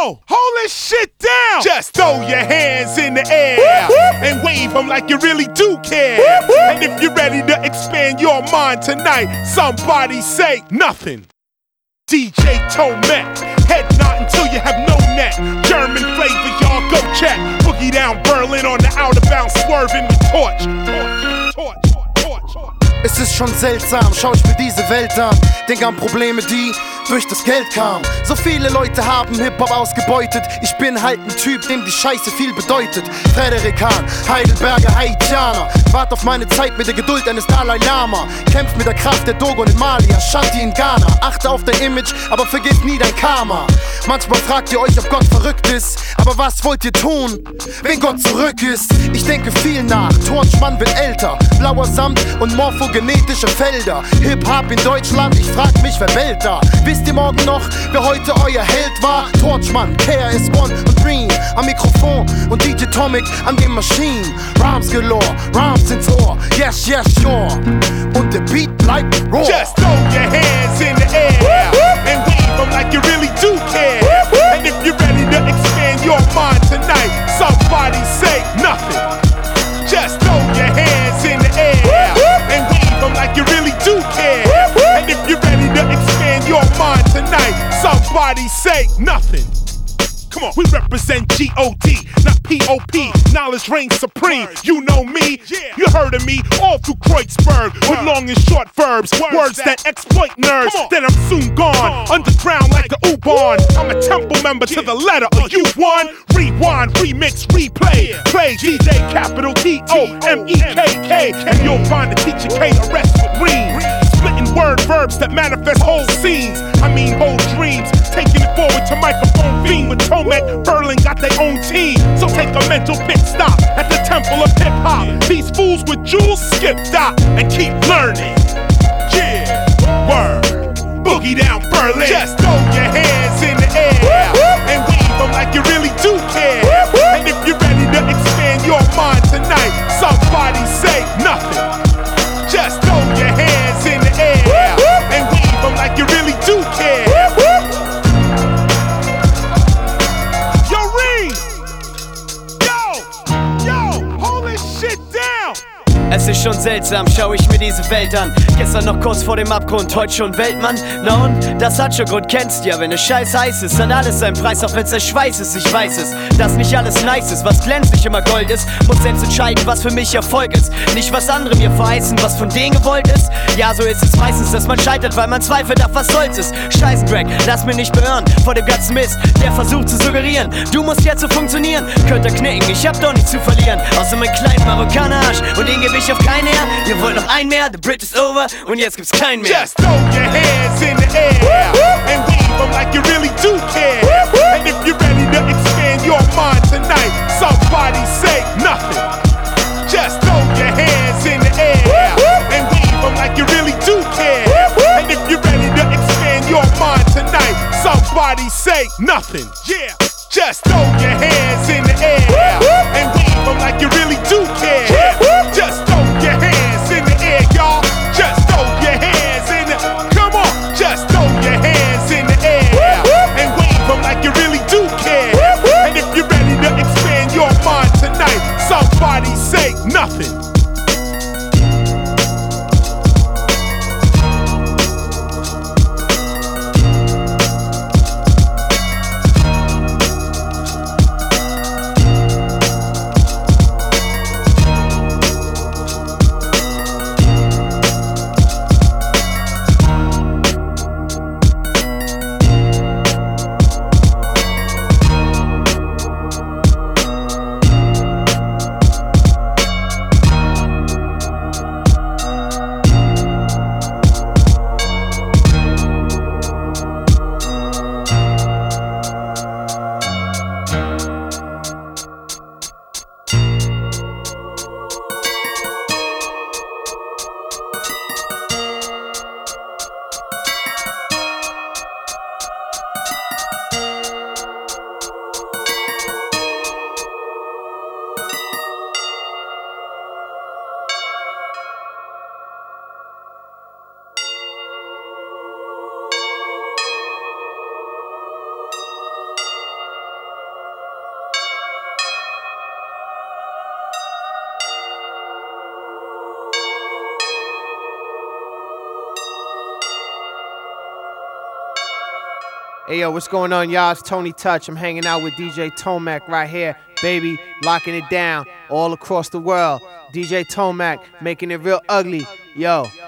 Yo, hold this shit down. Just throw your hands in the air and wave them like you really do care. And if you're ready to expand your mind tonight, somebody say nothing. DJ Tomek, head nod until you have no neck. German flavor, y'all go check. Boogie down Berlin on the outer bound, swerving with torch. Es ist schon seltsam, schau ich mir diese Welt an. Denk an Probleme, die durch das Geld kamen. So viele Leute haben Hip-Hop ausgebeutet. Ich bin halt ein Typ, dem die Scheiße viel bedeutet. Frederik Hahn, Heidelberger Haitianer. Wart auf meine Zeit mit der Geduld eines Dalai Lama. Kämpft mit der Kraft der Dogon in Mali, Ashanti in Ghana. Achte auf dein Image, aber vergiss nie dein Karma. Manchmal fragt ihr euch, ob Gott verrückt ist. Aber was wollt ihr tun, wenn Gott zurück ist? Ich denke viel nach, Torchmann wird älter. Blauer Samt und morphogenetische Felder. Hip-Hop in Deutschland, ich frag mich, wer wählt da? Wisst ihr morgen noch, wer heute euer Held war? Torchmann, KRS-One und Green am Mikrofon und DJ Tomek an den Maschinen. Rhymes galore, Rhymes ins Ohr, yes, yes, sure. Und der Beat bleibt raw. Just throw your hands in the air and wave them like you really do care. And if you're ready to expand your mind tonight, somebody say nothing. Just throw your hands in the air and wave them like you really do care. And if you're ready to expand your mind tonight, somebody say nothing. Come on, we represent G-O-D, not P-O-P. Knowledge reigns supreme. You know me, you heard of me all through Kreuzberg with long and short verbs, words that exploit nerds. Then I'm soon gone, underground like the U-Bahn. I'm a temple member to the letter of U1. Rewind, remix, replay. Play DJ capital T-O-M-E-K-K. And you'll find the teacher K-A-R-S with ream. Splitting word verbs that manifest whole scenes. I mean whole dreams. Taking it forward to microphone fiend with Tomek. Berlin got their own team. So take a mental pit stop at the temple of hip hop. These fools with jewels skip dot and keep learning. Yeah, word. Boogie down Berlin. Just throw your hands in the air and wave them like you really do care. And if you're ready to expand your mind tonight, somebody say nothing. Just throw your hands in the air and wave them like you really do care. Yo, Reed! Yo, hold this shit down! Es ist schon seltsam, schau ich mir diese Welt an. Gestern noch kurz vor dem Abgrund, heute schon Weltmann. Na und, das hat schon Grund, kennst ja, wenn es scheiß heiß ist, dann alles seinen Preis, auch wenn's der Schweiß ist. Ich weiß es, dass nicht alles nice ist, was glänzt nicht immer Gold ist. Muss selbst entscheiden, was für mich Erfolg ist. Nicht was andere mir verheißen, was von denen gewollt ist. Ja, so ist es meistens, dass man scheitert, weil man zweifelt, auf was soll's ist. Scheißendreck, lass mich nicht beirren vor dem ganzen Mist, der versucht zu suggerieren, du musst jetzt so funktionieren. Könnte knicken, ich hab doch nichts zu verlieren, außer mein kleinen Marokkaner-Arsch. Und den geb ich auf keinen her. Ihr wollt noch einen mehr, the bridge is over und jetzt gibt's keinen mehr. Just throw your hands in the air and wave them like you really do care. And if you're ready to expand your mind tonight, somebody say nothing. Just throw your hands in the air and wave them like you really do care. And if you're ready to expand your mind tonight, somebody say nothing. Yeah, just throw your hands in the air and wave them like you really do care. Just throw your hands in the air, y'all. Just throw your hands in the, come on. Just throw your hands in the air and wave them like you really do care. And if you're ready to expand your mind tonight, somebody say nothing. Hey yo, what's going on, y'all? It's Tony Touch. I'm hanging out with DJ Tomac right here, baby, locking it down all across the world. DJ Tomac, making it real ugly. Yo.